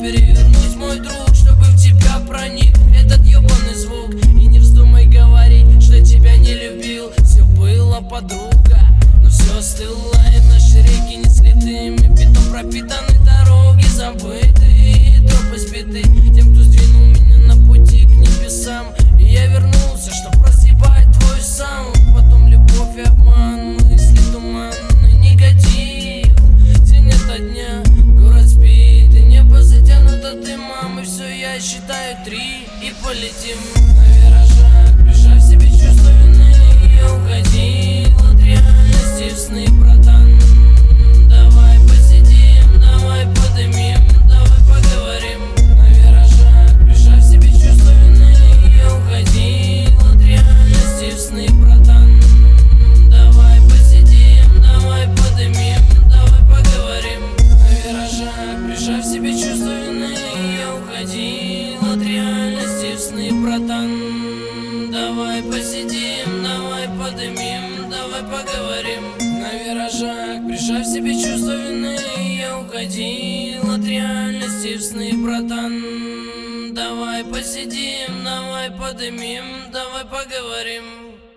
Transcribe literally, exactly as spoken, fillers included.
перевернуть, мой друг, чтобы в тебя проник этот ебаный звук. И не вздумай говорить, что тебя не любил. Все было, подруга, но все остыло, и наши реки не слитыми, бетон пропитаны, дороги забытые, тропы сбиты тем, кто сдвинул меня на пути к небесам. И я вернулся, чтоб разъебать твой саунд. Потом любовь и обман, мысли туманный негатив. Тень ото дня, город спит, и небо затянуто дымом. И все, я считаю три и полетим на виражах, прижав в себе чувство вины. Я уходил от реальности в сны, братан. Давай посидим, давай подымим, давай поговорим на виражах, прижав в себе чувство вины. Я уходил от реальности в сны, братан. Давай посидим, давай подымим, давай поговорим на виражах, прижав в себе чувство вины. Я уходил от реальности в сны, братан. Давай посидим, давай подымим, давай поговорим на виражах, прижав в себе чувство вины. Я уходил от реальности в сны, братан. Давай посидим, давай подымим, давай поговорим.